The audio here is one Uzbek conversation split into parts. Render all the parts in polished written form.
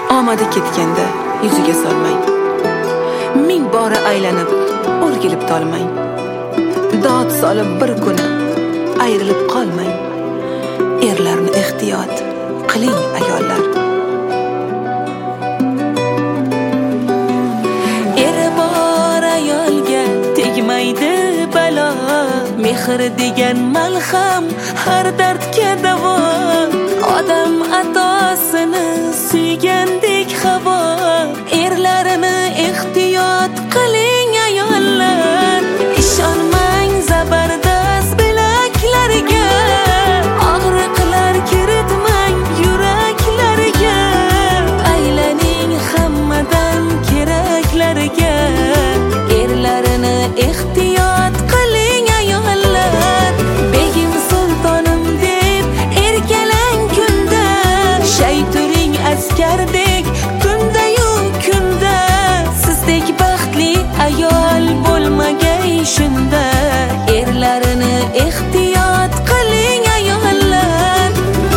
omadi ketganda yuziga solmang. Ming bora aylanib o'rgilib tolmang. Dod solib bir kuni ayrilib qolmang. Erlarni ehtiyot qiling ayollar. Eri bor ayolga tegmaydi balo. Mehr degan malham har dardga davo. Odam atosini suygandek havo. Erlarini ehtiyot qiling ayollar. Ishonmang zabardast bilaklarga. Og'riqlar kiritmang yuraklarga. Aylaning hammadan keraklarga. Erlarini ehtiyot qiling ayollar. Begim sultonim deb erkalang kunda. Shay turing askardek tunda-yu kunda. Sizdek baxtli ayol bo'lmagay shunda. Erlarini ehtiyot qiling ayollar.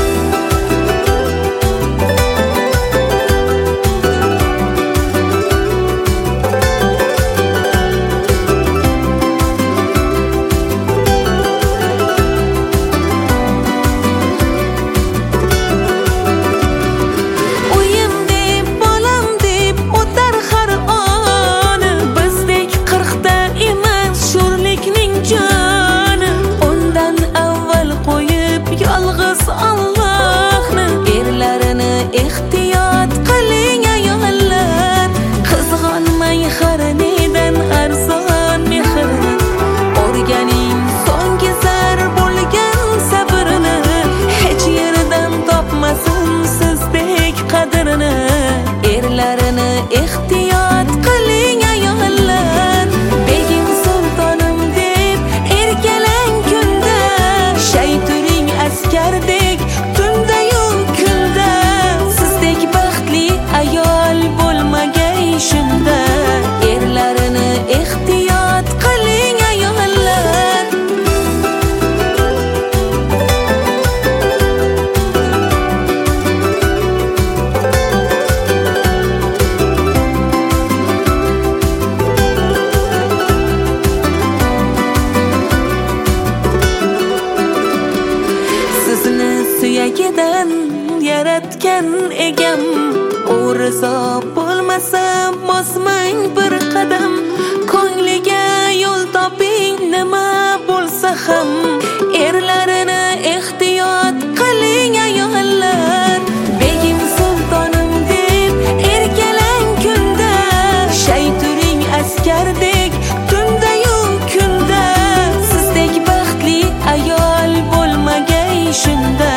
Uyim deb, bolam deb o'tar har on. Bizdek 40 ta emas sho'rlikning joni. Undan avval qo'yib yolg'iz Allohni. Erlarini ehtiyot qiling ayollar. Qizg'onmang har nedan arzon mehrini. O'rganing so'nggi zar bo'lgan sabrni. Hech yerdan topmasin sizdek qadrini. Erlarini ehtiyot qiling ayollar. Begim sultonim deb erkalang kunda. Shay turing askardek tunda-yu kunda. Sizdek baxtli ayol bo'lmagay shunda. Erlarini ehtiyot qiling ayollar. Sizni suyagidan yaratgan egam. U rizo bo'lmasa bosmang bir qadam. Ko'ngliga yo'l toping nima bo'lsa ham. Erlarini ehtiyot qiling ayollar. Begim sultonim deb erkalang kunda. Shay turing askardek tunda-yu kunda. Sizdek baxtli ayol bo'lmagay shunda.